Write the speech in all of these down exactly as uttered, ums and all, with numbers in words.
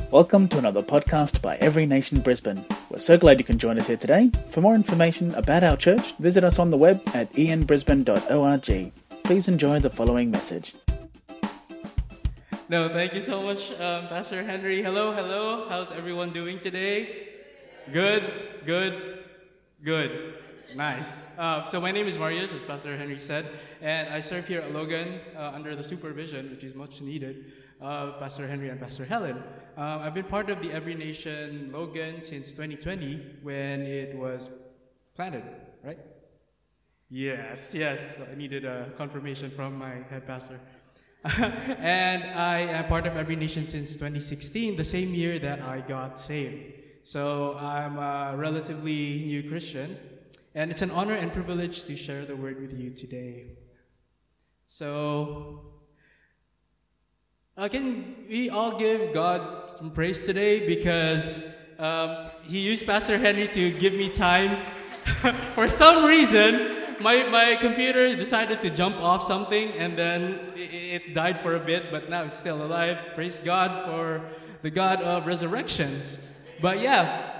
Welcome to another podcast by Every Nation Brisbane. We're so glad you can join us here today. For more information about our church, visit us on the web at e n brisbane dot org. Please enjoy the following message. No, thank you so much, um, Pastor Henry. Hello, hello. How's everyone doing today? Good, good, good. Nice. Uh, so my name is Marius, as Pastor Henry said, and I serve here at Logan uh, under the supervision, which is much needed, uh, Pastor Henry and Pastor Helen. Um, I've been part of the Every Nation Logan since twenty twenty when it was planted, right? Yes, yes. So I needed a confirmation from my head pastor. And I am part of Every Nation since twenty sixteen, the same year that I got saved. So I'm a relatively new Christian, and it's an honor and privilege to share the word with you today. So, uh, can we all give God some praise today, because um, he used Pastor Henry to give me time. For some reason, my, my computer decided to jump off something, and then it, it died for a bit, but now it's still alive. Praise God for the God of resurrections. But yeah,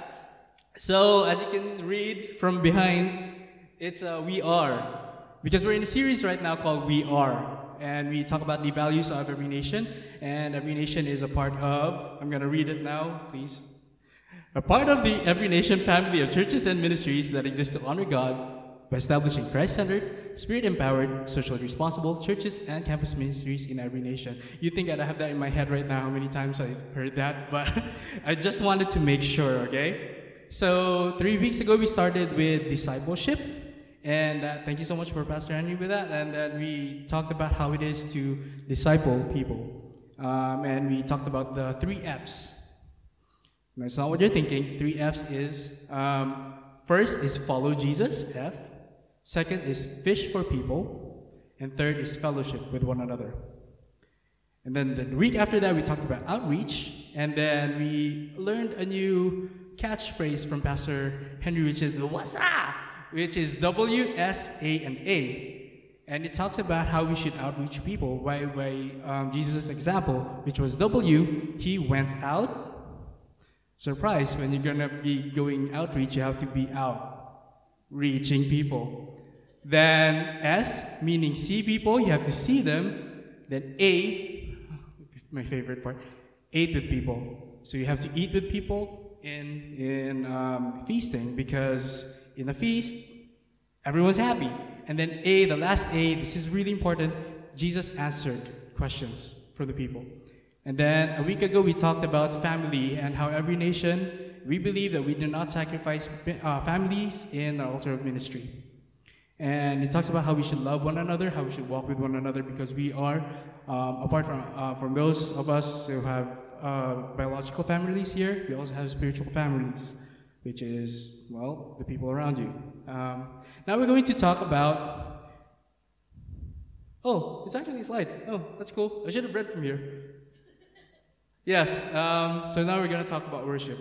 so as you can read from behind, it's uh, We Are. Because we're in a series right now called We Are. And we talk about the values of Every Nation. And Every Nation is a part of, I'm going to read it now, please. A part of the Every Nation family of churches and ministries that exist to honor God by establishing Christ-centered, Spirit-empowered, socially responsible churches and campus ministries in Every Nation. You think I'd have that in my head right now, how many times I've heard that, but I just wanted to make sure, okay? So three weeks ago, we started with discipleship, and uh, thank you so much for Pastor Henry with that, and then we talked about how it is to disciple people, um, and we talked about the three F's. That's not what you're thinking. Three F's is, um, first is follow Jesus, F. Second is fish for people. And third is fellowship with one another. And then the week after that, we talked about outreach. And then we learned a new catchphrase from Pastor Henry, which is Wasa, which is W, S, A, and A. And it talks about how we should outreach people by, by um, Jesus' example, which was W, he went out. Surprise, when you're going to be going outreach, you have to be out, reaching people. Then S, meaning see people, you have to see them. Then A, my favorite part, eat with people. So you have to eat with people in, in um, feasting, because in a feast, everyone's happy. And then A, the last A, this is really important, Jesus answered questions for the people. And then a week ago, we talked about family and how Every Nation, we believe that we do not sacrifice uh, families in our altar of ministry. And it talks about how we should love one another, how we should walk with one another, because we are, um, apart from, uh, from those of us who have uh, biological families here, we also have spiritual families, which is, well, the people around you. Um, now we're going to talk about, oh, it's actually a slide. Oh, that's cool. I should have read from here. Yes, um, so now we're going to talk about worship.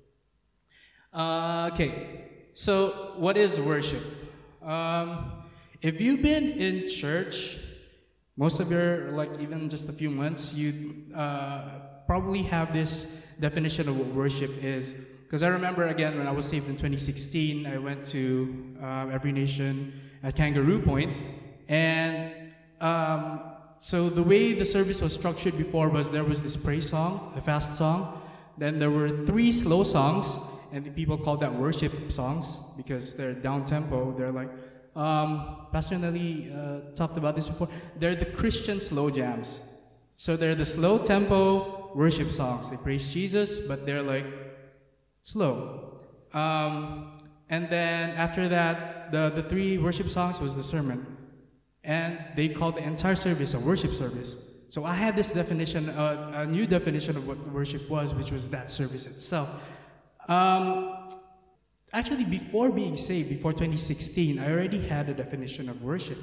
Uh, okay, so what is worship? Um, if you've been in church, most of your, like even just a few months, you uh, probably have this definition of what worship is. Because I remember, again, when I was saved in twenty sixteen, I went to um, Every Nation at Kangaroo Point, and um, so the way the service was structured before was there was this praise song, a fast song. Then there were three slow songs, and the people called that worship songs because they're down-tempo. They're like, um, Pastor Nelly uh, talked about this before. They're the Christian slow jams. So they're the slow-tempo worship songs. They praise Jesus, but they're like slow. Um, and then after that, the, the three worship songs was the sermon. And they called the entire service a worship service. So I had this definition, uh, a new definition of what worship was, which was that service itself. Um, actually, before being saved, before twenty sixteen, I already had a definition of worship.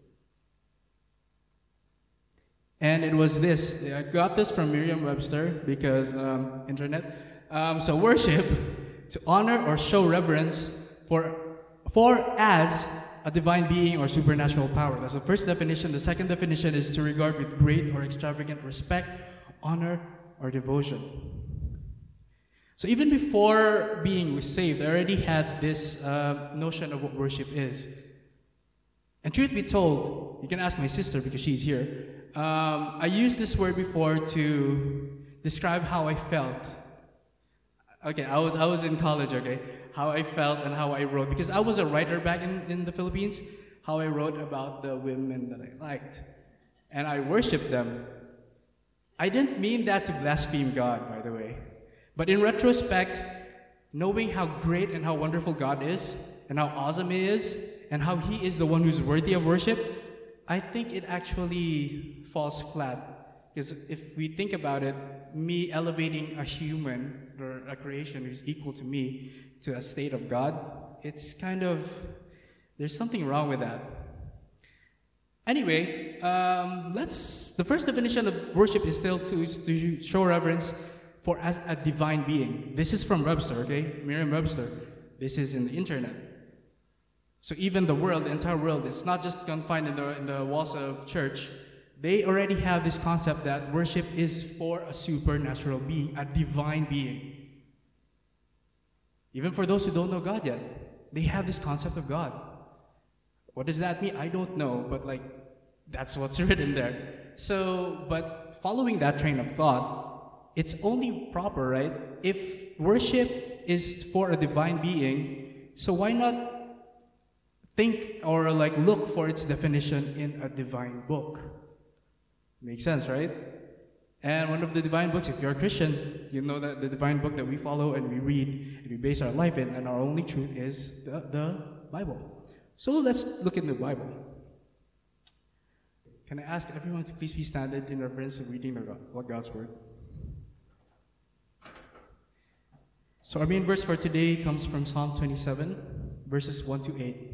And it was this. I got this from Merriam-Webster because um, internet. Um, so worship, to honor or show reverence for, for as a divine being or supernatural power. That's the first definition. The second definition is to regard with great or extravagant respect, honor, or devotion. So even before being saved, I already had this uh, notion of what worship is. And truth be told, you can ask my sister because she's here. Um, I used this word before to describe how I felt. Okay, I was I was in college, okay? How I felt and how I wrote. Because I was a writer back in, in the Philippines. How I wrote about the women that I liked. And I worshiped them. I didn't mean that to blaspheme God, by the way. But in retrospect, knowing how great and how wonderful God is, and how awesome He is, and how He is the one who's worthy of worship, I think it actually falls flat. Because if we think about it, me elevating a human or a creation who's equal to me to a state of God, it's kind of, there's something wrong with that. Anyway, um, let's, the first definition of worship is still to, to show reverence for as a divine being. This is from Webster, okay? Merriam-Webster. This is in the internet. So even the world, the entire world, it's not just confined in the, in the walls of church. They already have this concept that worship is for a supernatural being, a divine being. Even for those who don't know God yet, they have this concept of God. What does that mean? I don't know, but like, that's what's written there. So, but following that train of thought, it's only proper, right? If worship is for a divine being, so why not think or like look for its definition in a divine book? Makes sense, right? And one of the divine books, if you're a Christian, you know that the divine book that we follow and we read and we base our life in, and our only truth is the, the Bible. So let's look in the Bible. Can I ask everyone to please be standing in reverence of reading the God, God's Word? So our main verse for today comes from Psalm twenty-seven, verses one to eight.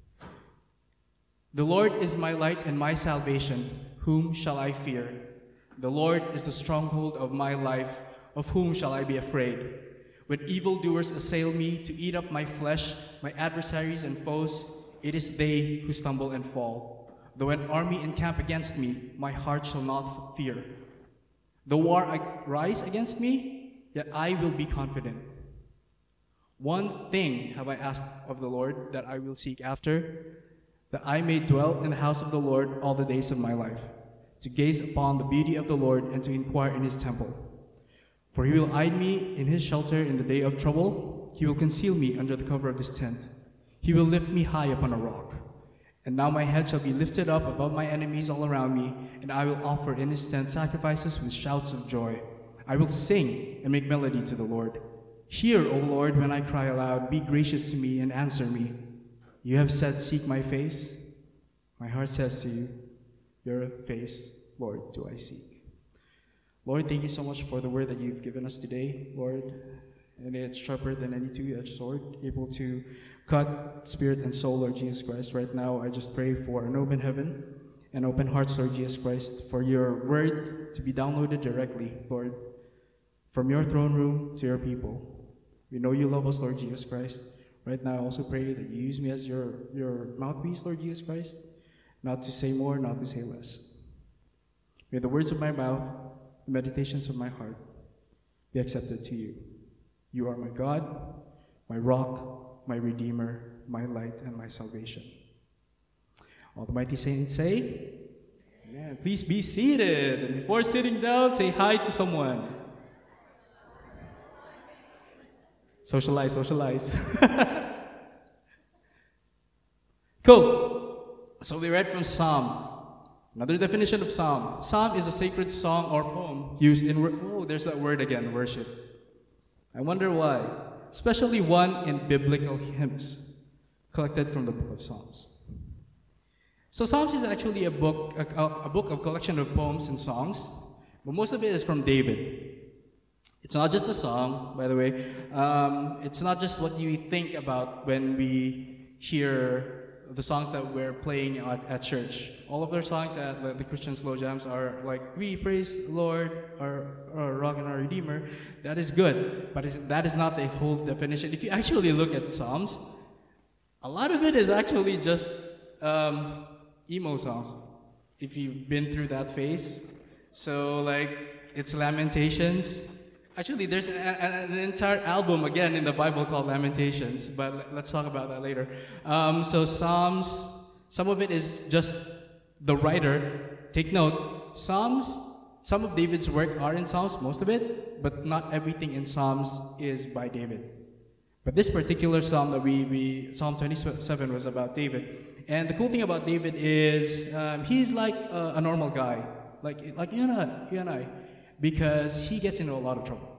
The Lord is my light and my salvation. Whom shall I fear? The Lord is the stronghold of my life. Of whom shall I be afraid? When evildoers assail me to eat up my flesh, my adversaries and foes, it is they who stumble and fall. Though an army encamp against me, my heart shall not fear. Though war rise against me, yet I will be confident. One thing have I asked of the Lord that I will seek after, that I may dwell in the house of the Lord all the days of my life, to gaze upon the beauty of the Lord and to inquire in His temple. For He will hide me in His shelter in the day of trouble. He will conceal me under the cover of His tent. He will lift me high upon a rock. And now my head shall be lifted up above my enemies all around me, and I will offer in His tent sacrifices with shouts of joy. I will sing and make melody to the Lord. Hear, O Lord, when I cry aloud. Be gracious to me and answer me. You have said, seek my face. My heart says to you, your face, Lord, do I seek. Lord, thank you so much for the word that you've given us today, Lord. And it's sharper than any two-edged sword, able to cut spirit and soul, Lord Jesus Christ. Right now, I just pray for an open heaven and open hearts, Lord Jesus Christ, for your word to be downloaded directly, Lord, from your throne room to your people. We know you love us, Lord Jesus Christ. Right now, I also pray that you use me as your, your mouthpiece, Lord Jesus Christ, not to say more, not to say less. May the words of my mouth, the meditations of my heart be accepted to you. You are my God, my rock, my redeemer, my light, and my salvation. All the mighty saints say, Amen. Please be seated. And before sitting down, say hi to someone. Socialize, socialize. Cool. So we read from Psalm. Another definition of Psalm. Psalm is a sacred song or poem used in, oh, there's that word again, worship. I wonder why. Especially one in biblical hymns collected from the book of Psalms. So Psalms is actually a book, a, a book of collection of poems and songs, but most of it is from David. It's not just a song, by the way. Um, it's not just what you think about when we hear the songs that we're playing at, at church. All of our songs at the, the Christian Slow Jams are like, we praise the Lord, our, our rock and our Redeemer. That is good, but is, that is not the whole definition. If you actually look at Psalms, a lot of it is actually just um, emo songs, if you've been through that phase. So like, it's lamentations, Actually, there's a, a, an entire album again in the Bible called Lamentations, but let- let's talk about that later. Um, so Psalms, some of it is just the writer. Take note, Psalms, some of David's work are in Psalms, most of it, but not everything in Psalms is by David. But this particular psalm that we, we Psalm twenty-seven was about David. And the cool thing about David is um, he's like a, a normal guy, like like you and I, you and I, because he gets into a lot of trouble.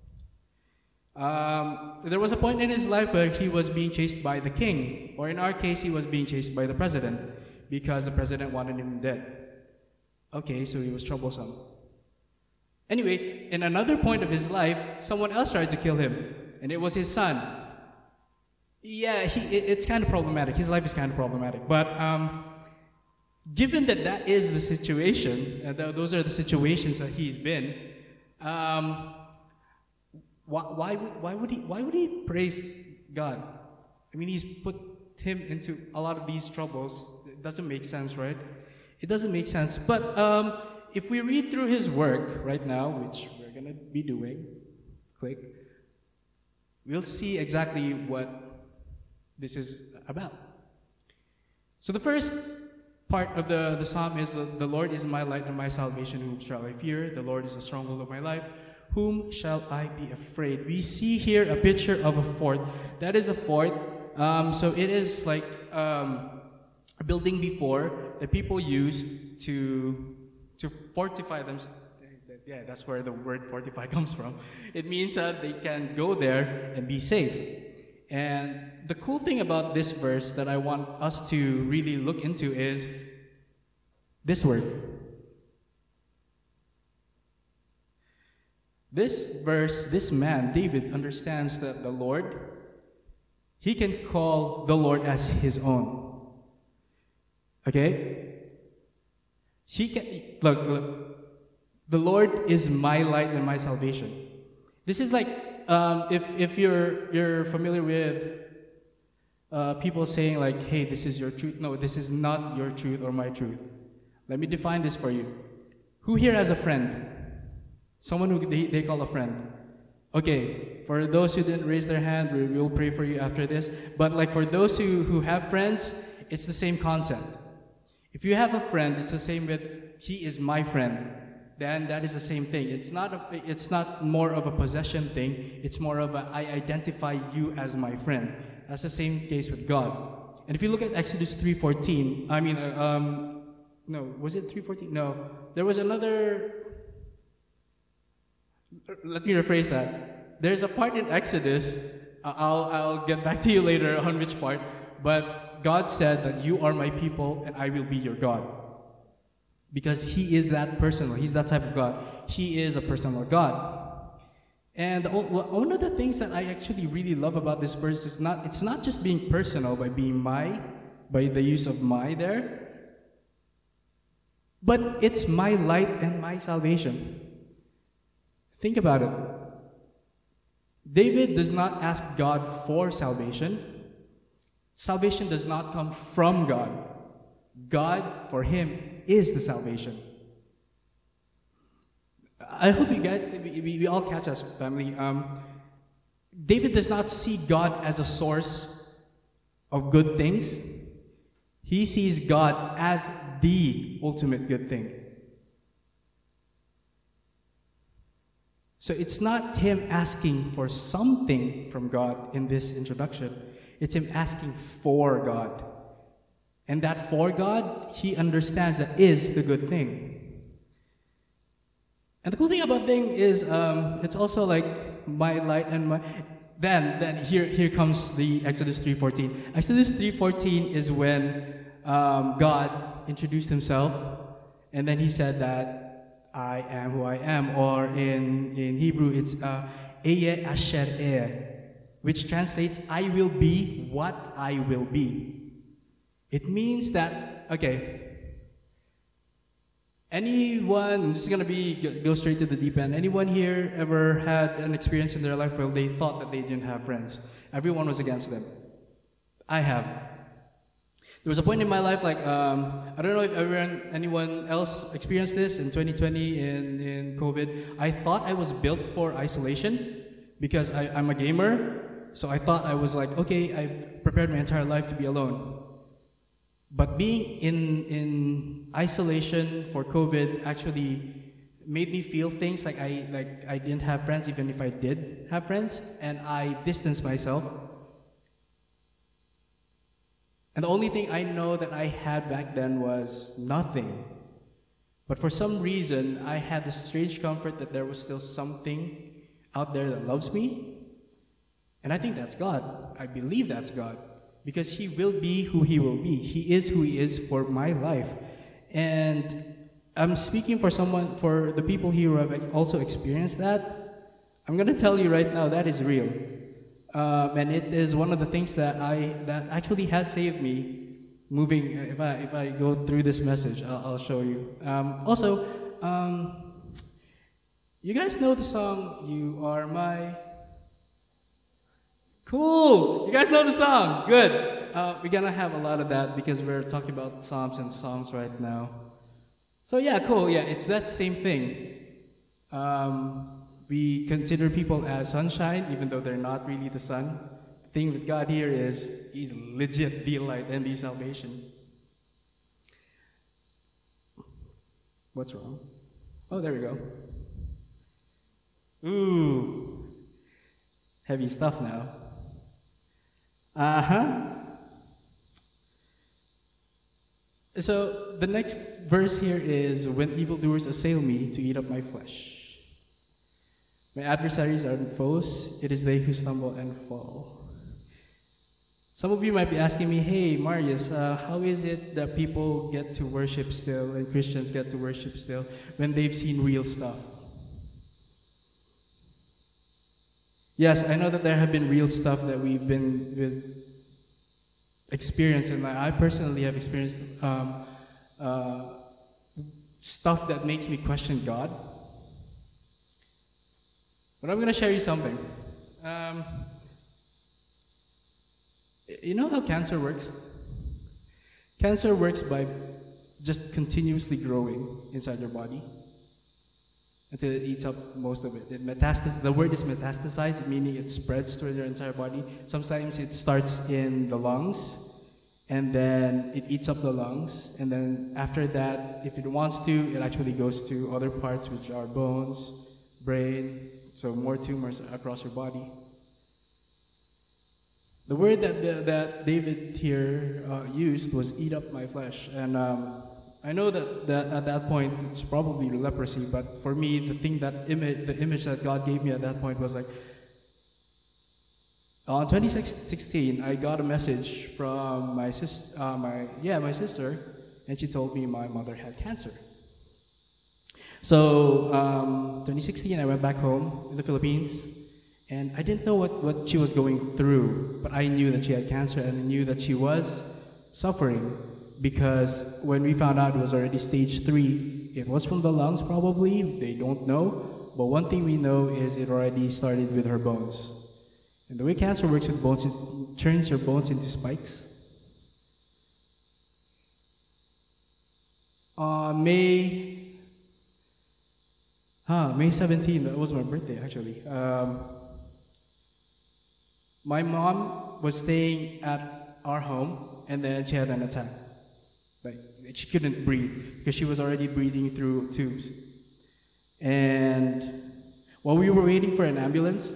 Um, there was a point in his life where he was being chased by the king, or in our case, he was being chased by the president because the president wanted him dead. Okay, so he was troublesome. Anyway, in another point of his life, someone else tried to kill him, and it was his son. Yeah, he, it, it's kind of problematic. His life is kind of problematic. But um, given that that is the situation, uh, th- those are the situations that he's been, um, why, why, would, why, would he, why would he praise God? I mean, he's put him into a lot of these troubles. It doesn't make sense, right? It doesn't make sense. But um, if we read through his work right now, which we're going to be doing, click, we'll see exactly what this is about. So the first part of the, the psalm is, the, the Lord is my light and my salvation, whom shall I fear? The Lord is the stronghold of my life. Whom shall I be afraid? We see here a picture of a fort. That is a fort. Um, so it is like um, a building before that people used to to fortify themselves. Yeah, that's where the word fortify comes from. It means that they can go there and be safe. And the cool thing about this verse that I want us to really look into is this word. This verse, this man, David, understands that the Lord, he can call the Lord as his own. Okay? He can, look, look. The Lord is my light and my salvation. This is like, um, if, if you're, you're familiar with uh, people saying like, hey, this is your truth. No, this is not your truth or my truth. Let me define this for you. Who here has a friend? Someone who they, they call a friend. Okay, for those who didn't raise their hand, we will pray for you after this. But like for those who, who have friends, it's the same concept. If you have a friend, it's the same with, he is my friend. Then that is the same thing. It's not a, it's not more of a possession thing. It's more of a, I identify you as my friend. That's the same case with God. And if you look at Exodus three fourteen, I mean, uh, um, no, was it three fourteen? No, there was another. Let me rephrase that. There's a part in Exodus. I'll I'll get back to you later on which part. But God said that you are my people and I will be your God. Because he is that personal. He's that type of God. He is a personal God. And one of the things that I actually really love about this verse is not, it's not just being personal by being my, by the use of my there, but it's my light and my salvation. Think about it. David does not ask God for salvation. Salvation does not come from God. God, for him, is the salvation. I hope you get, we, we all catch us, family. Um, David does not see God as a source of good things. He sees God as the ultimate good thing. So it's not him asking for something from God in this introduction. It's him asking for God. And that for God, he understands that is the good thing. And the cool thing about thing is, um, it's also like my light and my. Then, then here, here comes the Exodus three fourteen. Exodus three fourteen is when um, God introduced himself, and then he said that I am who I am, or in in Hebrew it's uh, Eye Asher Eh, which translates I will be what I will be. It means that, okay, anyone, I'm just going to be, go straight to the deep end. Anyone here ever had an experience in their life where they thought that they didn't have friends? Everyone was against them. I have. There was a point in my life, like, um, I don't know if everyone, anyone else experienced this in twenty twenty in, in COVID. I thought I was built for isolation because I, I'm a gamer. So I thought I was like, okay, I've prepared my entire life to be alone. But being in, in isolation for COVID actually made me feel things like I, like I didn't have friends, even if I did have friends, and I distanced myself. And the only thing I know that I had back then was nothing. But for some reason, I had this strange comfort that there was still something out there that loves me. And I think that's God. I believe that's God. Because He will be who He will be. He is who He is for my life. And I'm speaking for someone, for the people here who have also experienced that. I'm going to tell you right now, that is real. Um, and it is one of the things that I that actually has saved me moving. If I if I go through this message, I'll, I'll show you. Um, also, um, you guys know the song "You Are My." Cool. You guys know the song. Good. Uh, we're gonna have a lot of that because we're talking about psalms and songs right now. So yeah, cool. Yeah, it's that same thing. Um, We consider people as sunshine, even though they're not really the sun. The thing with God here is He's legit the light and the salvation. What's wrong? Oh, there we go. Ooh, heavy stuff now. Uh-huh. So the next verse here is, when evildoers assail me to eat up my flesh. My adversaries are foes, it is they who stumble and fall. Some of you might be asking me, hey, Marius, uh, how is it that people get to worship still and Christians get to worship still when they've seen real stuff? Yes, I know that there have been real stuff that we've been with experienced, and I personally have experienced um, uh, stuff that makes me question God. But I'm going to share you something. Um, you know how cancer works? Cancer works by just continuously growing inside your body until it eats up most of it. It metastas- the word is metastasized, meaning it spreads through your entire body. Sometimes it starts in the lungs, and then it eats up the lungs. And then after that, if it wants to, it actually goes to other parts, which are bones, brain, so more tumors across your body. The word that the, that David here uh, used was "eat up my flesh," and um, I know that, that at that point it's probably leprosy. But for me, the thing that image, the image that God gave me at that point was like, on twenty sixteen, I got a message from my sis, uh, my yeah, my sister, and she told me my mother had cancer. So, um, twenty sixteen, I went back home in the Philippines, and I didn't know what, what she was going through, but I knew that she had cancer, and I knew that she was suffering, because when we found out it was already stage three, it was from the lungs probably, they don't know, but one thing we know is it already started with her bones. And the way cancer works with bones, it turns your bones into spikes. Uh, May... Huh, May seventeenth, that was my birthday actually. Um, my mom was staying at our home, and then she had an attack. Like, she couldn't breathe because she was already breathing through tubes. And while we were waiting for an ambulance,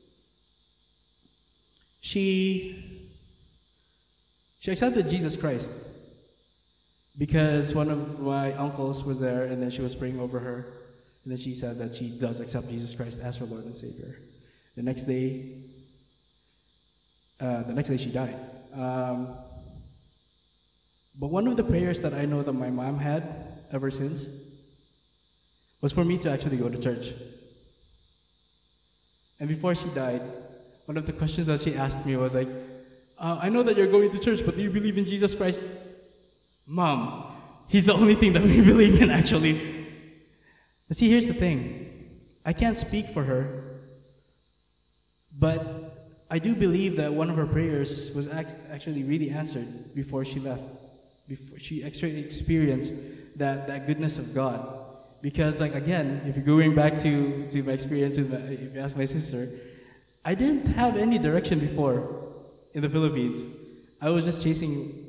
she she accepted Jesus Christ because one of my uncles was there, and then she was praying over her. And then she said that she does accept Jesus Christ as her Lord and Savior. The next day, uh, the next day she died. Um, but one of the prayers that I know that my mom had ever since was for me to actually go to church. And before she died, one of the questions that she asked me was like, uh, I know that you're going to church, but do you believe in Jesus Christ? Mom, He's the only thing that we believe in actually. But see, here's the thing. I can't speak for her, but I do believe that one of her prayers was act- actually really answered before she left, before she actually experienced that, that goodness of God. Because, like, again, if you're going back to, to my experience with my, if you ask my sister, I didn't have any direction before in the Philippines. I was just chasing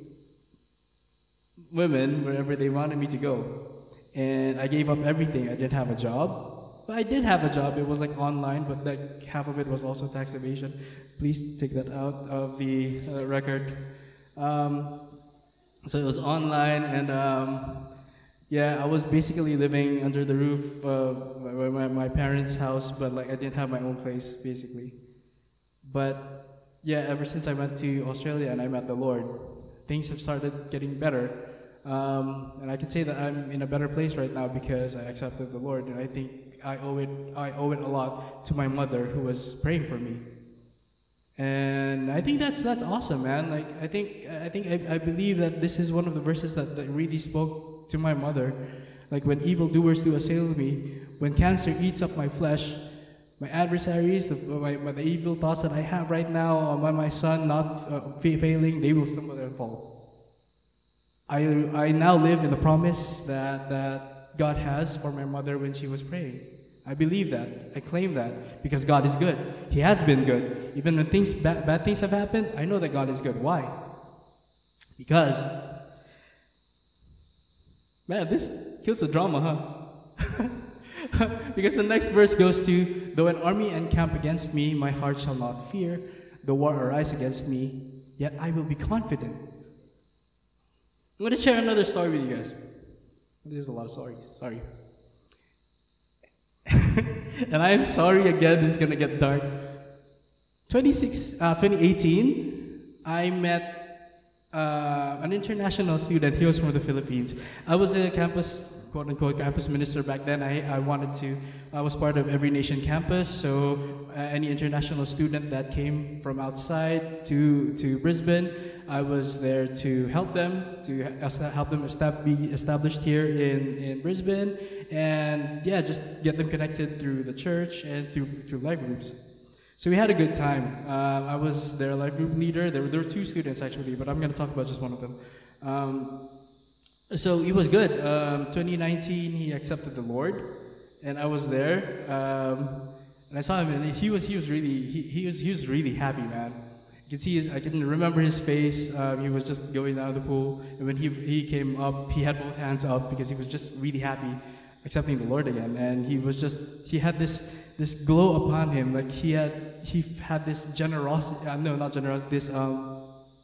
women wherever they wanted me to go. And I gave up everything. I didn't have a job. But I did have a job. It was like online, but like half of it was also tax evasion. Please take that out of the uh, record. Um, so it was online, and um, yeah, I was basically living under the roof of my, my, my parents' house, but like I didn't have my own place, basically. But yeah, ever since I went to Australia and I met the Lord, things have started getting better. Um, and I can say that I'm in a better place right now because I accepted the Lord, and I think I owe it. I owe it a lot to my mother, who was praying for me. And I think that's that's awesome, man. Like I think I think I, I believe that this is one of the verses that, that really spoke to my mother. Like, when evildoers do assail me, when cancer eats up my flesh, my adversaries, the, my, my, the evil thoughts that I have right now on my, my son not uh, failing, they will stumble and fall. I, I now live in the promise that, that God has for my mother when she was praying. I believe that. I claim that. Because God is good. He has been good. Even when things bad, bad things have happened, I know that God is good. Why? Because, man, this kills the drama, huh? Because the next verse goes to, though an army encamp against me, my heart shall not fear. Though war arise against me, yet I will be confident. I'm going to share another story with you guys. There's a lot of stories. Sorry. And I am sorry again, this is going to get dark. twenty-six, uh, twenty eighteen, I met uh, an international student. He was from the Philippines. I was a campus, quote-unquote, campus minister back then. I, I wanted to, I was part of Every Nation Campus, so uh, any international student that came from outside to, to Brisbane, I was there to help them, to help them estab- be established here in, in Brisbane, and yeah, just get them connected through the church and through, through life groups. So we had a good time. Uh, I was their life group leader. There were, there were two students actually, but I'm going to talk about just one of them. Um, so it was good. Um, twenty nineteen, he accepted the Lord, and I was there, um, and I saw him, and he was he was really he, he was he was really happy, man. You can see his, I can remember his face. Um, he was just going down the pool, and when he he came up, he had both hands up because he was just really happy, accepting the Lord again. And he was just he had this this glow upon him, like he had he had this generosity. Uh, no, not generosity. This um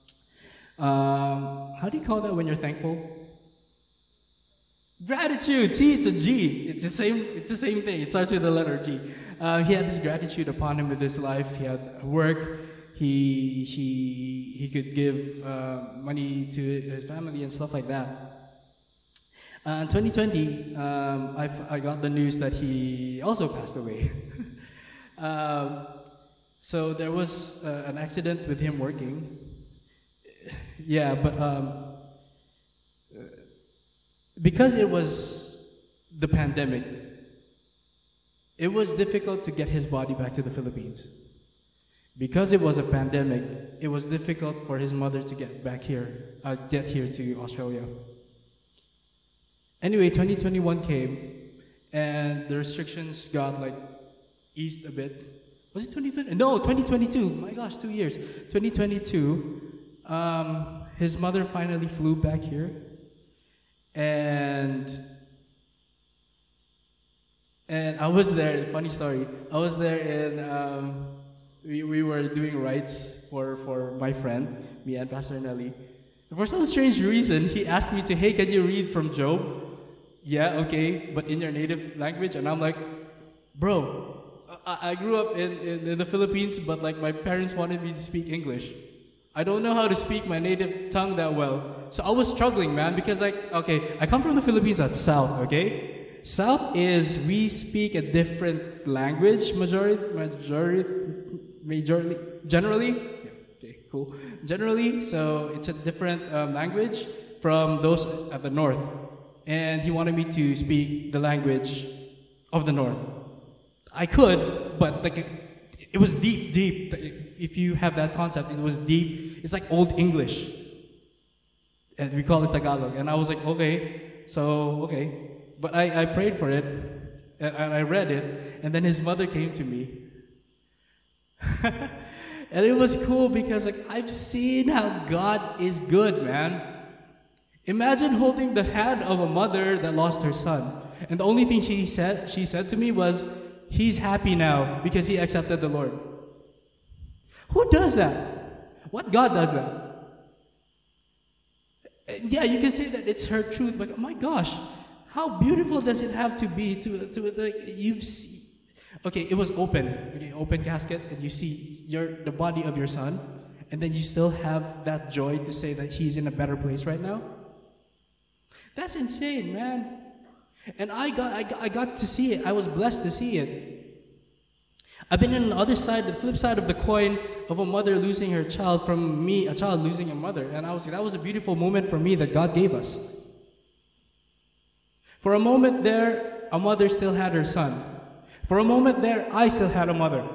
um how do you call that when you're thankful? Gratitude. See, it's a G. It's the same. It's the same thing. It starts with the letter G. Uh, he had this gratitude upon him with his life. He had work. He he he could give uh, money to his family and stuff like that. Uh, in twenty twenty, um, I I got the news that he also passed away. um, so there was uh, an accident with him working. Yeah, but. Um, Because it was the pandemic, it was difficult to get his body back to the Philippines. Because it was a pandemic, it was difficult for his mother to get back here, uh, get here to Australia. Anyway, twenty twenty-one came, and the restrictions got like eased a bit. Was it twenty twenty? No, twenty twenty-two. My gosh, two years. twenty twenty-two, um, his mother finally flew back here. And and I was there. Funny story. I was there, and um, we we were doing rites for for my friend, me and Pastor Nelly. And for some strange reason, he asked me to, hey, can you read from Job? Yeah, okay, but in your native language. And I'm like, bro, I, I grew up in, in in the Philippines, but like my parents wanted me to speak English. I don't know how to speak my native tongue that well. So I was struggling, man, because like, okay, I come from the Philippines at South, okay? South is, we speak a different language, majority, majority, majority, generally. Yeah, okay, cool. Generally, so it's a different um, language from those at the North. And he wanted me to speak the language of the North. I could, but like, it was deep, deep. if you have that concept, it was deep. It's like Old English. And we call it Tagalog. And I was like, okay, so, okay. But I, I prayed for it, and, and I read it, and then his mother came to me. And it was cool because like I've seen how God is good, man. Imagine holding the hand of a mother that lost her son. And the only thing she said, she said to me was, he's happy now because he accepted the Lord. Who does that? What God does that? Yeah, you can say that it's her truth, but oh my gosh, how beautiful does it have to be to to like you've seen, okay, it was open, okay, open casket, and you see your the body of your son, and then you still have that joy to say that he's in a better place right now. That's insane, man. And I got I got, I got to see it. I was blessed to see it. I've been on the other side, the flip side of the coin of a mother losing her child from me, a child losing a mother. And I was like, that was a beautiful moment for me that God gave us. For a moment there, a mother still had her son. For a moment there, I still had a mother.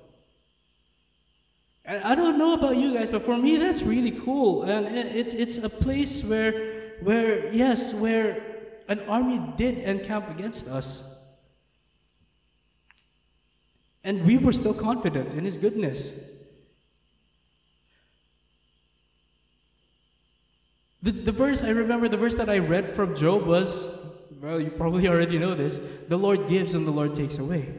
And I don't know about you guys, but for me, that's really cool. And it's it's a place where, where yes, where an army did encamp against us. And we were still confident in His goodness. The, the verse, I remember the verse that I read from Job was, well, you probably already know this, the Lord gives and the Lord takes away.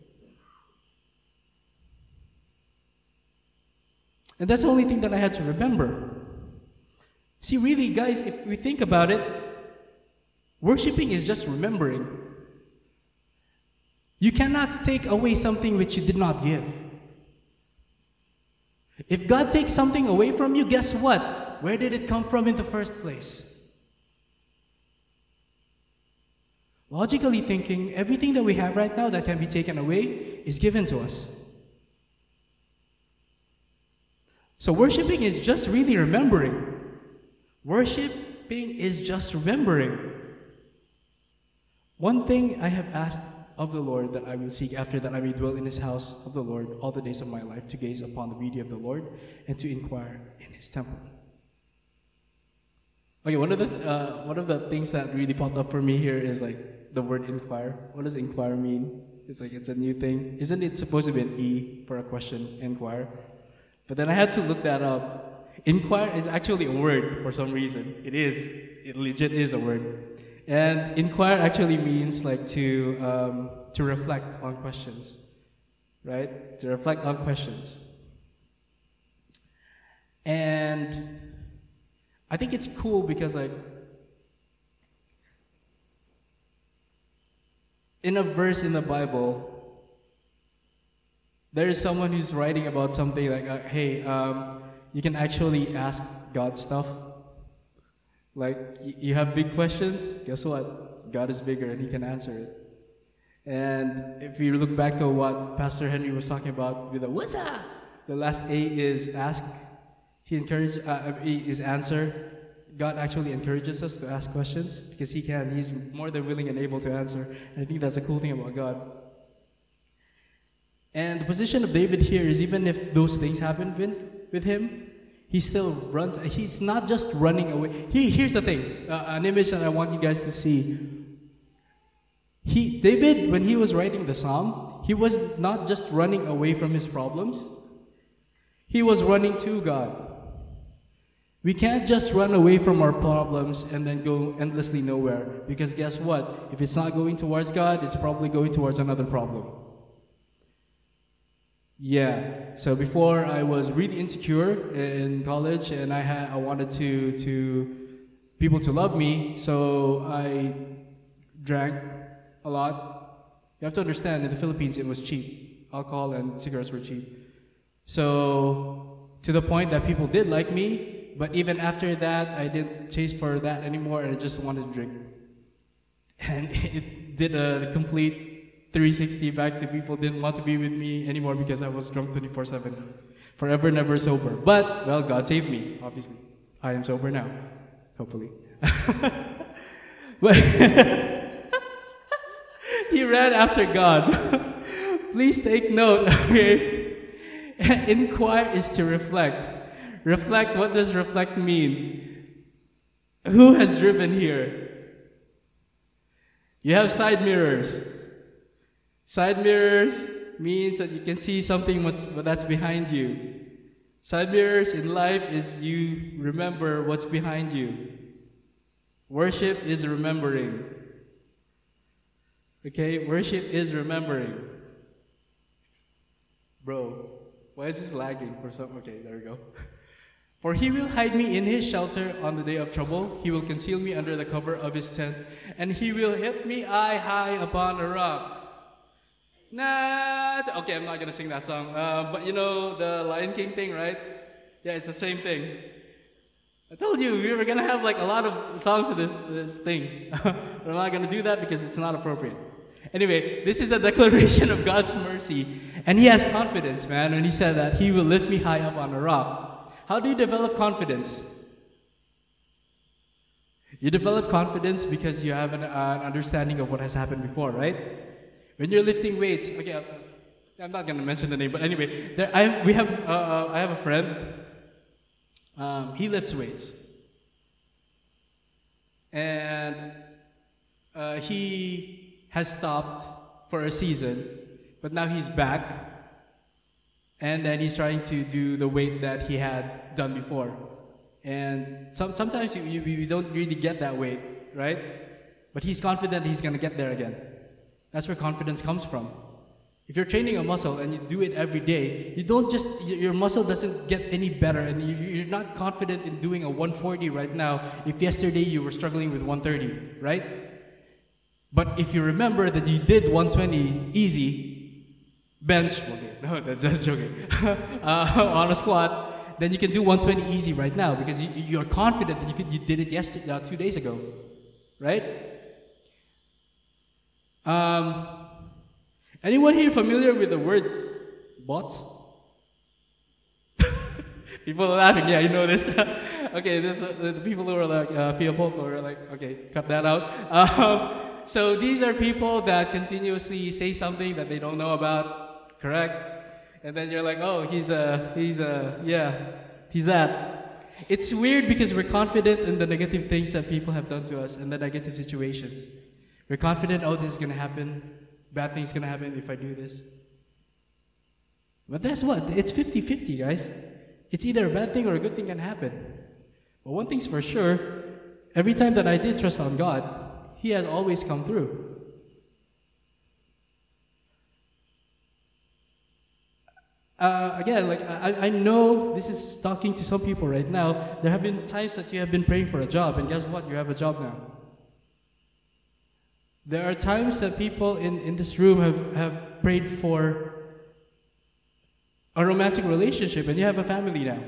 And that's the only thing that I had to remember. See, really, guys, if we think about it, worshiping is just remembering. You cannot take away something which you did not give. If God takes something away from you, guess what? Where did it come from in the first place? Logically thinking, everything that we have right now that can be taken away is given to us. So worshiping is just really remembering. Worshiping is just remembering. One thing I have asked of the Lord that I will seek after that I may dwell in His house of the Lord all the days of my life, to gaze upon the beauty of the Lord and to inquire in His temple. Okay, one of the uh, one of the things that really popped up for me here is like the word inquire. What does inquire mean? It's like it's a new thing. Isn't it supposed to be an E for a question, inquire? But then I had to look that up. Inquire is actually a word for some reason. It is. It legit is a word. And inquire actually means like to um, to reflect on questions, right? To reflect on questions. And I think it's cool because like in a verse in the Bible, there is someone who's writing about something like, uh, hey, um, you can actually ask God stuff. Like, you have big questions, guess what? God is bigger and He can answer it. And if you look back to what Pastor Henry was talking about with the what's up? The last A is ask. He encouraged, uh, is answer. God actually encourages us to ask questions because He can. He's more than willing and able to answer. And I think that's a cool thing about God. And the position of David here is even if those things happened with, with him, he still runs. He's not just running away. He, here's the thing, uh, an image that I want you guys to see. He, David, when he was writing the psalm, he was not just running away from his problems. He was running to God. We can't just run away from our problems and then go endlessly nowhere. Because guess what? If it's not going towards God, it's probably going towards another problem. Yeah, so before I was really insecure in college and I had I wanted to to people to love me, so I drank a lot. You have to understand, in the Philippines it was cheap. Alcohol and cigarettes were cheap. So to the point that people did like me, but even after that I didn't chase for that anymore and I just wanted to drink. And it did a complete three sixty back to people didn't want to be with me anymore because I was drunk twenty-four seven. Forever, never sober. But, well, God saved me, obviously. I am sober now, hopefully. But he ran after God. Please take note, okay? Inquire is to reflect. Reflect, what does reflect mean? Who has driven here? You have side mirrors. Side mirrors means that you can see something what's, what that's behind you. Side mirrors in life is you remember what's behind you. Worship is remembering. Okay, worship is remembering. Bro, why is this lagging for some? Okay, there we go. For he will hide me in his shelter on the day of trouble. He will conceal me under the cover of his tent, and he will hit me eye high upon a rock. Nah, okay, I'm not gonna sing that song. Uh, but you know the Lion King thing, right? Yeah, it's the same thing. I told you we were gonna have like a lot of songs of this this thing. We're not gonna do that because it's not appropriate. Anyway, this is a declaration of God's mercy, and he has confidence, man, when he said that he will lift me high up on a rock. How do you develop confidence? You develop confidence because you have an, uh, an understanding of what has happened before, right? When you're lifting weights, okay, I'm, I'm not gonna mention the name, but anyway, there, I we have uh, I have a friend. Um, he lifts weights, and uh, he has stopped for a season, but now he's back, and then he's trying to do the weight that he had done before. And some, sometimes you, you, you don't really get that weight, right? But he's confident he's gonna get there again. That's where confidence comes from. If you're training a muscle and you do it every day, you don't just, your muscle doesn't get any better, and you, you're not confident in doing a one forty right now if yesterday you were struggling with one thirty, right? But if you remember that you did one twenty easy, bench, okay, no, that's just joking, uh, on a squat, then you can do one twenty easy right now because you, you're confident that you, could, you did it yesterday, uh, two days ago, right? Um, anyone here familiar with the word bots? People are laughing. Yeah, you know this. Okay, this uh, the people who are like uh, feel folklore are like, okay, cut that out. Um, so these are people that continuously say something that they don't know about, correct? And then you're like, oh, he's a, he's a, yeah, he's that. It's weird because we're confident in the negative things that people have done to us and the negative situations. We're confident, oh, this is gonna happen. Bad things gonna happen if I do this. But that's what? It's fifty-fifty, guys. It's either a bad thing or a good thing can happen. But one thing's for sure, every time that I did trust on God, He has always come through. Uh, again, like I, I know this is talking to some people right now. There have been times that you have been praying for a job, and guess what? You have a job now. There are times that people in, in this room have, have prayed for a romantic relationship, and you have a family now.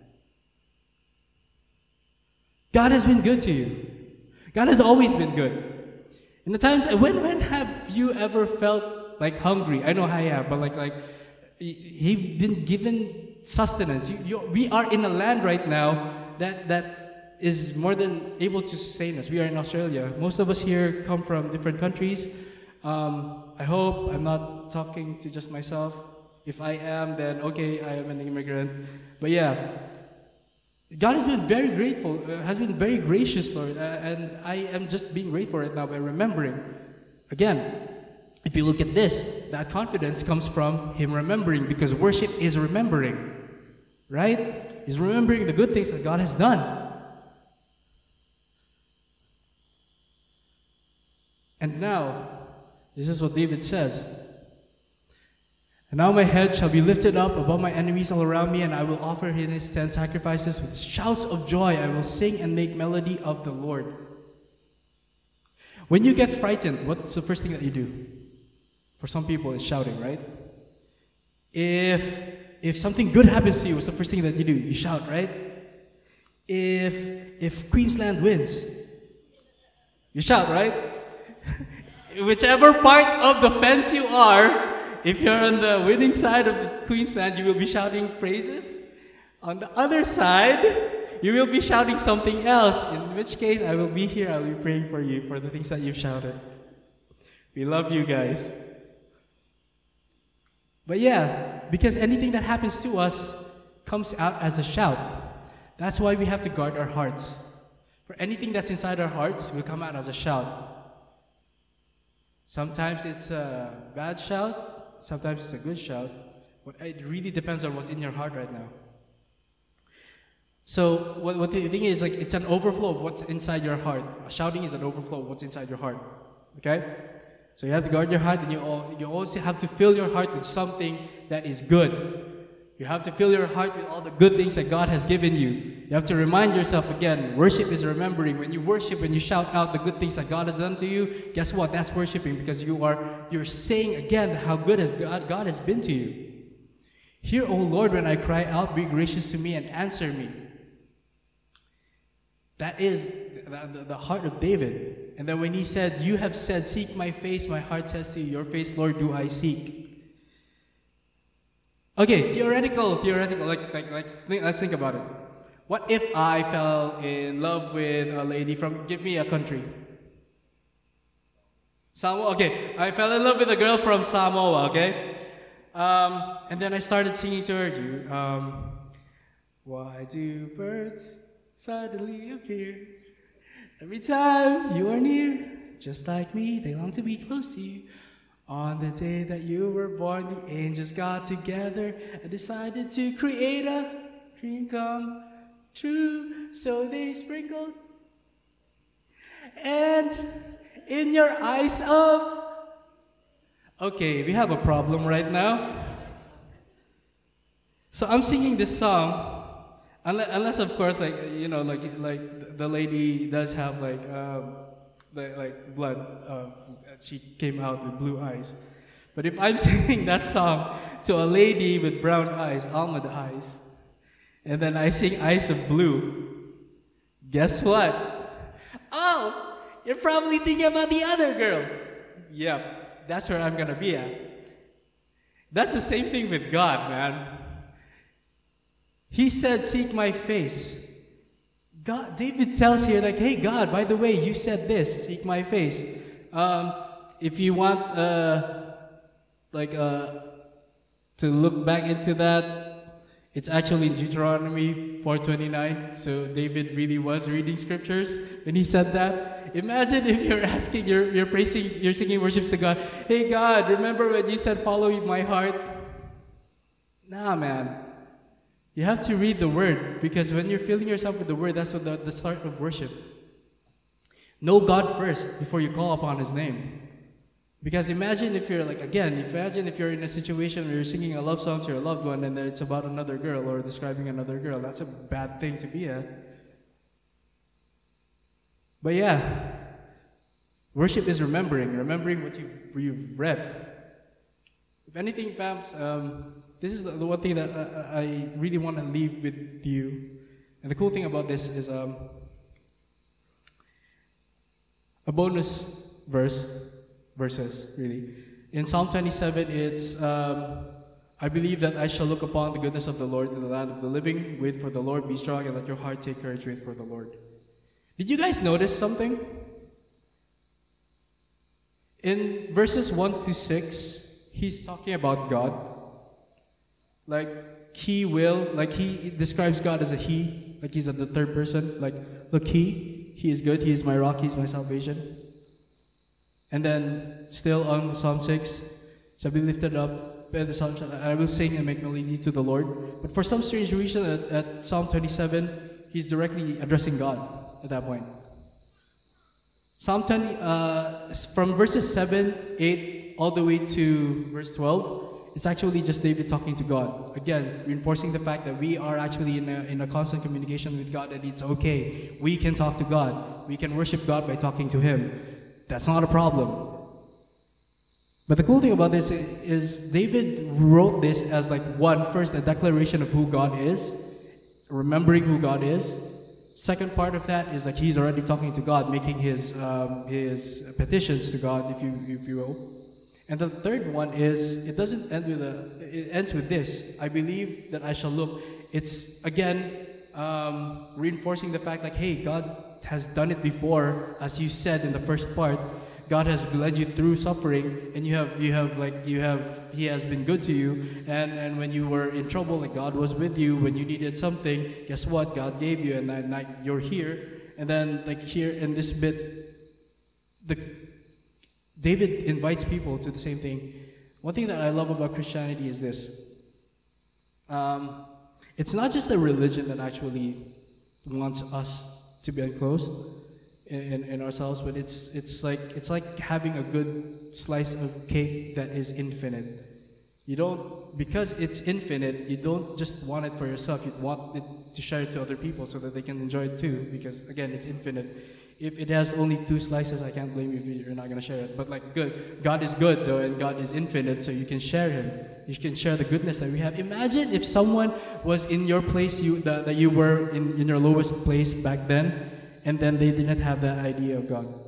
God has been good to you. God has always been good. In the times, when when have you ever felt like hungry? I know I have, but like like He's been given sustenance. You, you, we are in a land right now that that is more than able to sustain us. We are in Australia. Most of us here come from different countries. Um, I hope I'm not talking to just myself. If I am, then okay, I am an immigrant. But yeah, God has been very grateful, uh, has been very gracious, Lord, uh, and I am just being grateful right now by remembering. Again, if you look at this, that confidence comes from Him remembering, because worship is remembering, right? He's remembering the good things that God has done. And now, this is what David says. And now my head shall be lifted up above my enemies all around me, and I will offer in His tent sacrifices with shouts of joy. I will sing and make melody of the Lord. When you get frightened, what's the first thing that you do? For some people, it's shouting, right? If if something good happens to you, what's the first thing that you do? You shout, right? If if Queensland wins, you shout, right? Whichever part of the fence you are, if you're on the winning side of Queensland, you will be shouting praises. On the other side, you will be shouting something else, in which case I will be here, I will be praying for you for the things that you've shouted. We love you guys. But yeah, because anything that happens to us comes out as a shout. That's why we have to guard our hearts. For anything that's inside our hearts will come out as a shout. Sometimes it's a bad shout, sometimes it's a good shout, but it really depends on what's in your heart right now. So what, what the thing is, like, it's an overflow of what's inside your heart. Shouting is an overflow of what's inside your heart. Okay? So you have to guard your heart, and you, all, you also have to fill your heart with something that is good. You have to fill your heart with all the good things that God has given you. You have to remind yourself again, worship is remembering. When you worship, when you shout out the good things that God has done to you, guess what? That's worshiping, because you are you're saying again how good has God, God has been to you. Hear, O Lord, when I cry out, be gracious to me and answer me. That is the, the, the heart of David. And then when he said, you have said, seek my face, my heart says to you, your face, Lord, do I seek. Okay, theoretical, theoretical, like, like, like think, let's think about it. What if I fell in love with a lady from, give me a country. Samoa, okay, I fell in love with a girl from Samoa, okay? Um, and then I started singing to her, you, um, why do birds suddenly appear every time you are near? Just like me, they long to be close to you. On the day that you were born, the angels got together and decided to create a dream come true. So they sprinkled, and in your eyes of... Okay, we have a problem right now. So I'm singing this song, unless, unless of course, like, you know, like like the lady does have like um, like, like blood. Uh, she came out with blue eyes. But if I'm singing that song to a lady with brown eyes, almond eyes, and then I sing Eyes of Blue, guess what? Oh, you're probably thinking about the other girl. Yep, that's where I'm gonna be at. That's the same thing with God, man. He said, seek my face. God, David tells here, like, hey, God, by the way, you said this, seek my face. Um, if you want, uh, like, uh, to look back into that, it's actually in Deuteronomy four twenty-nine. So David really was reading scriptures when he said that. Imagine if you're asking, you're, you're praising, you're singing worships to God. Hey, God, remember when you said, follow my heart? Nah, man. You have to read the word, because when you're filling yourself with the word, that's what the, the start of worship. Know God first before you call upon his name. Because imagine if you're like, again, imagine if you're in a situation where you're singing a love song to your loved one and then it's about another girl or describing another girl. That's a bad thing to be at. But yeah, worship is remembering, remembering what you've, you've read. If anything, fams, um, this is the, the one thing that I, I really want to leave with you. And the cool thing about this is um, a bonus verse, verses, really. In Psalm twenty-seven, it's, um, I believe that I shall look upon the goodness of the Lord in the land of the living. Wait for the Lord, be strong, and let your heart take courage. Wait for the Lord. Did you guys notice something? In verses one to six, he's talking about God. Like, he will, like he describes God as a he, like he's at the third person. Like, look, he, he is good, he is my rock, he is my salvation. And then, still on Psalm six, shall be lifted up, and the Psalm, I will sing and make melody to the Lord. But for some strange reason, at, at Psalm twenty-seven, he's directly addressing God at that point. Psalm twenty, uh, from verses seven, eight, all the way to verse twelve, it's actually just David talking to God. Again, reinforcing the fact that we are actually in a, in a constant communication with God, and it's okay. We can talk to God. We can worship God by talking to him. That's not a problem. But the cool thing about this is David wrote this as like, one, first, a declaration of who God is, remembering who God is. Second part of that is like he's already talking to God, making his um, his petitions to God, if you if you will. And the third one is, it doesn't end with a, it ends with this. I believe that I shall look. It's, again, um, reinforcing the fact like, hey, God has done it before, as you said in the first part. God has led you through suffering, and you have you have like you have He has been good to you. And and when you were in trouble, like God was with you. When you needed something, guess what? God gave you, and then like you're here. And then like here in this bit, the David invites people to the same thing. One thing that I love about Christianity is this. Um, it's not just a religion that actually wants us to be enclosed in, in, in ourselves, but it's it's like it's like having a good slice of cake that is infinite. You don't, because it's infinite, you don't just want it for yourself, you want it to share it to other people so that they can enjoy it too, because again, it's infinite. If it has only two slices, I can't blame you if you're not going to share it. But like good, God is good though, and God is infinite, so you can share Him. You can share the goodness that we have. Imagine if someone was in your place, you that, that you were in, in your lowest place back then, and then they didn't have that idea of God.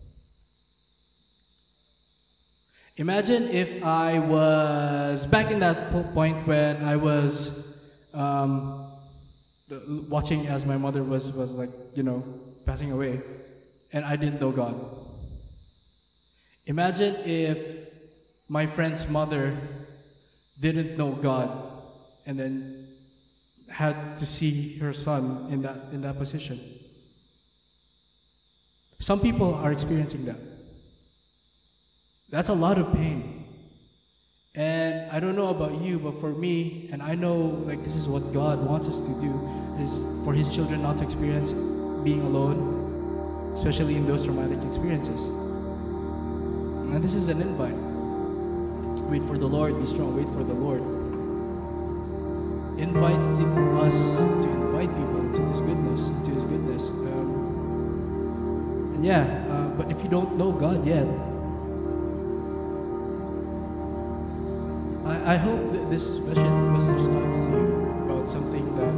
Imagine if I was back in that po- point when I was um, watching as my mother was was like, you know, passing away, and I didn't know God. Imagine if my friend's mother didn't know God and then had to see her son in that in that position. Some people are experiencing that. That's a lot of pain. And I don't know about you, but for me, and I know like this is what God wants us to do, is for His children not to experience being alone, especially in those traumatic experiences. And this is an invite. Wait for the Lord, be strong, wait for the Lord. Inviting us to invite people into His goodness, into His goodness. Um, and yeah, uh, but if you don't know God yet, I, I hope that this message talks to you about something that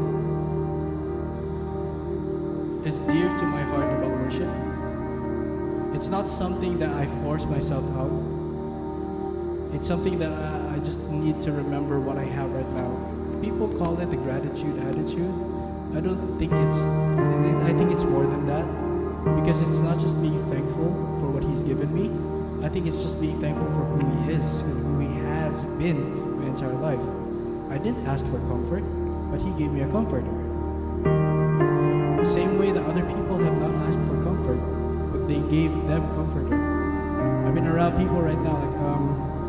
is dear to my heart about worship. It's not something that I force myself out. It's something that I, I just need to remember what I have right now. People call it the gratitude attitude. I don't think it's, I think it's more than that. Because it's not just being thankful for what He's given me. I think it's just being thankful for who He is and who He has been my entire life. I didn't ask for comfort, but He gave me a comforter. Same way that other people have not asked for comfort, but they gave them comforter. I've been around people right now, like um,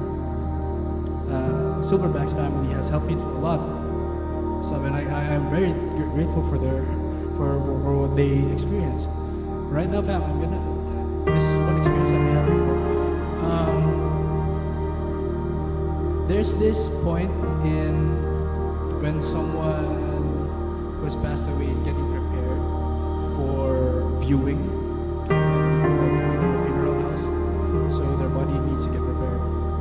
uh, Silverback's family has helped me through a lot. So, and I, I am very grateful for their, for, for what they experienced. Right now, fam, I'm gonna. This is one experience that I had before. Um, there's this point in when someone who has passed away is getting prepared for viewing in, like, in a funeral house, so their body needs to get prepared.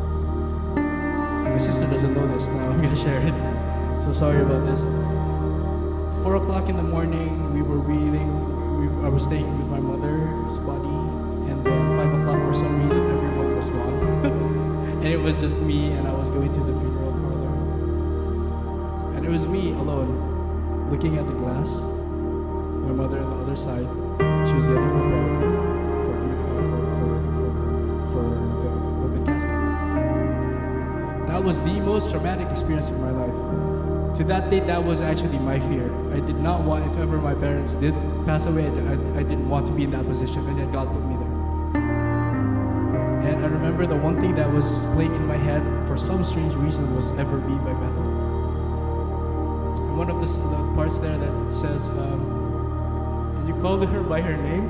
My sister doesn't know this. Now I'm gonna share it. So sorry about this. Four o'clock in the morning, we were reading. We, I was staying with my mother's body, and then five o'clock for some reason everyone was gone, and it was just me, and I was going to the funeral parlor, and it was me alone, looking at the glass. My mother on the other side, she was getting prepared for uh, for, for, for, for the open casket. That was the most traumatic experience of my life. To that date, that was actually my fear. I did not want, if ever my parents did pass away, I, I didn't want to be in that position, and yet God put me there. And I remember the one thing that was playing in my head for some strange reason was Ever Be by Bethel. And one of the, the parts there that says, um, and you called her by her name.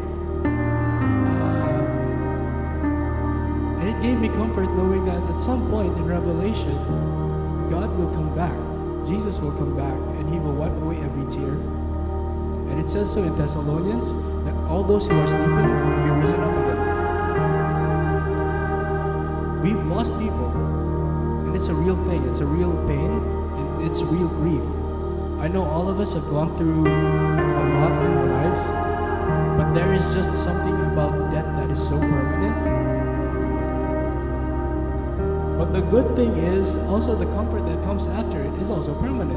Uh, and it gave me comfort knowing that at some point in Revelation, God will come back. Jesus will come back and He will wipe away every tear. And it says so in Thessalonians that all those who are sleeping will be risen up again. We've lost people, and it's a real thing. It's a real pain, and it's real grief. I know all of us have gone through a lot in our lives, but there is just something about death that is so permanent. But the good thing is also the comfort that comes after it is also permanent.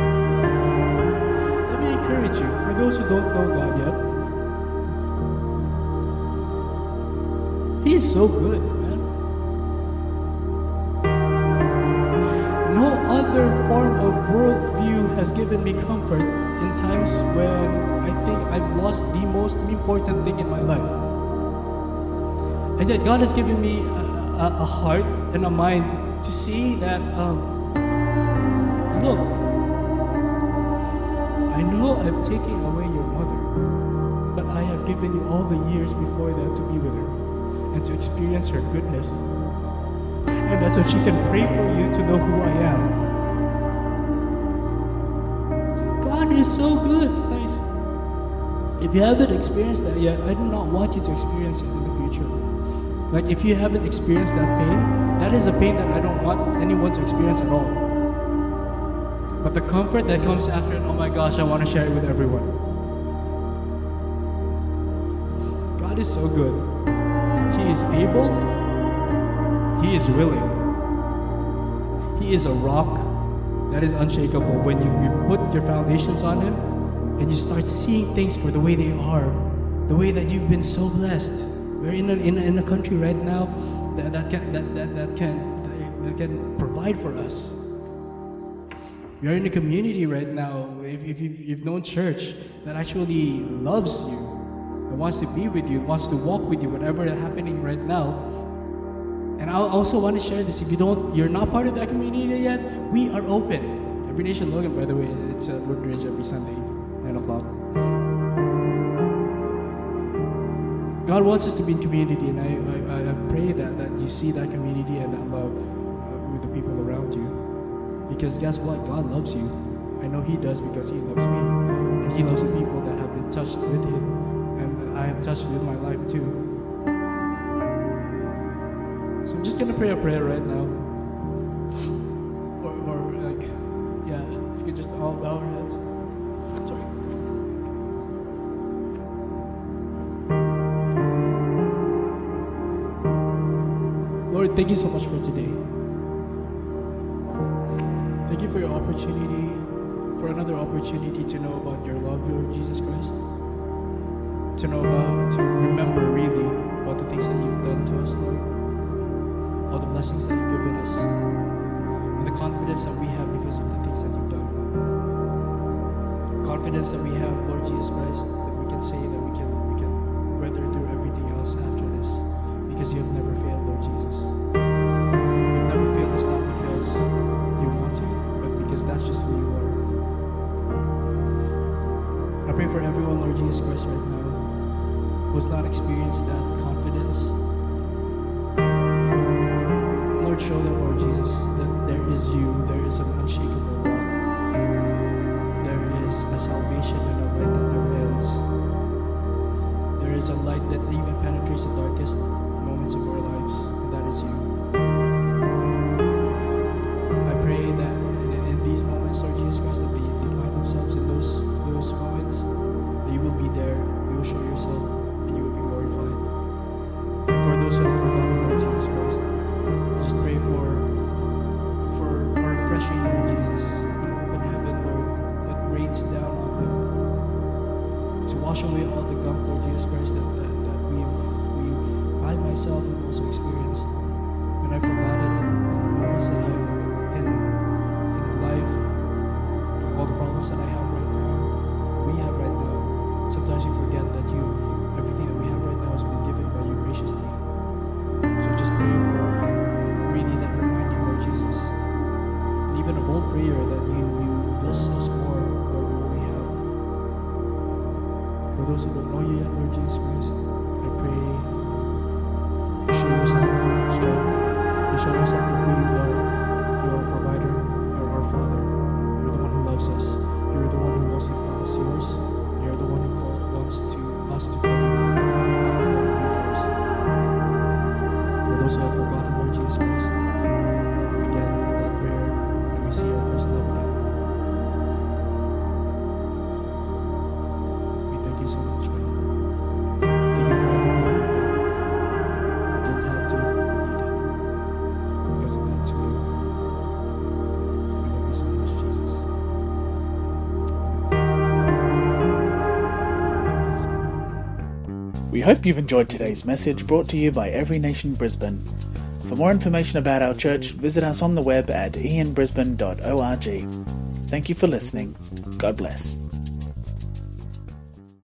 Let me encourage you, for those who don't know God yet, He is so good, man. No other form of worldview has given me comfort in times when I think I've lost the most important thing in my life. And yet God has given me a, a, a heart and a mind to see that, um, look, I know I've taken away your mother, but I have given you all the years before that to be with her and to experience her goodness. And that's so she can pray for you to know who I am. God is so good, guys. If you haven't experienced that yet, I do not want you to experience it in the future. Like, if you haven't experienced that pain, that is a pain that I don't want anyone to experience at all. But the comfort that comes after it, oh my gosh, I want to share it with everyone. God is so good. He is able. He is willing. He is a rock that is unshakable. When you, you put your foundations on Him and you start seeing things for the way they are, the way that you've been so blessed. We're in a, in a, in a country right now that, that, can, that, that, that, can, that can provide for us. We are in a community right now, if, if you've, you've known church, that actually loves you, that wants to be with you, wants to walk with you, whatever is happening right now. And I also want to share this. If you don't, you're not part of that community yet, we are open. Every Nation Logan, by the way, it's at Woodbridge every Sunday, nine o'clock. God wants us to be in community, and I, I, I pray that, that you see that community and that love uh, with the people around you. Because guess what? God loves you. I know He does because He loves me. And He loves the people that have been touched with Him. And I have touched with my life too. So I'm just going to pray a prayer right now. Or, or like, yeah, if you could just all bow our heads. Sorry. Lord, thank you so much for today. Thank you for your opportunity, for another opportunity to know about your love, Lord Jesus Christ. To know about, to remember really about the things that you've done to us, Lord. All the blessings that you've given us. And the confidence that we have because of the things that you've done. Confidence that we have, Lord Jesus Christ, that we can say that we can, we can weather through everything else after this. Because you have never failed, Lord Jesus. You've never failed us not because you want to, but because that's just who you are. I pray for everyone, Lord Jesus Christ, right now, who has not experienced that confidence. Lord, show them, Lord Jesus, that there is you, there is an unshakable rock. There is a salvation and a light that never ends. There is a light that even penetrates the darkest moments of our lives, and that is you. I pray that in, in these moments, Lord Jesus Christ, that they, they find themselves in those, those moments, that you will be there, you will show yourself, and you will be glorified. And for those who have forgotten, Lord Jesus Christ, I just pray for, for a refreshing, Lord Jesus, an open heaven, Lord, that rains down on them, to wash away all the gunk, Lord Jesus Christ, that, that, that we've, we've, I myself have also experienced, when I've forgotten in, in the moments that I'm in, in life, all the problems that I have right now, we have right now. Sometimes you forget that you, everything that we have right now has been given by you graciously. So just pray for really that remind you, Lord Jesus, and even a bold prayer that you, you bless us more, Lord, with what we have. For those who don't know you yet, Lord Jesus Christ, I pray you show yourself strong. You show yourself for who you are. You are a provider, you are our Father. You're the one who loves us. You're the one who wants to call us yours. You're the one who call, wants to us to call you, not call you yours. For those who have forgotten, Lord Jesus Christ, again, that prayer, and we see our first love again. We thank you so much, God. Thank you for everything you've done. You didn't have to, but you did. Because of that, too. We hope you've enjoyed today's message brought to you by Every Nation Brisbane. For more information about our church, visit us on the web at e n brisbane dot org. Thank you for listening. God bless.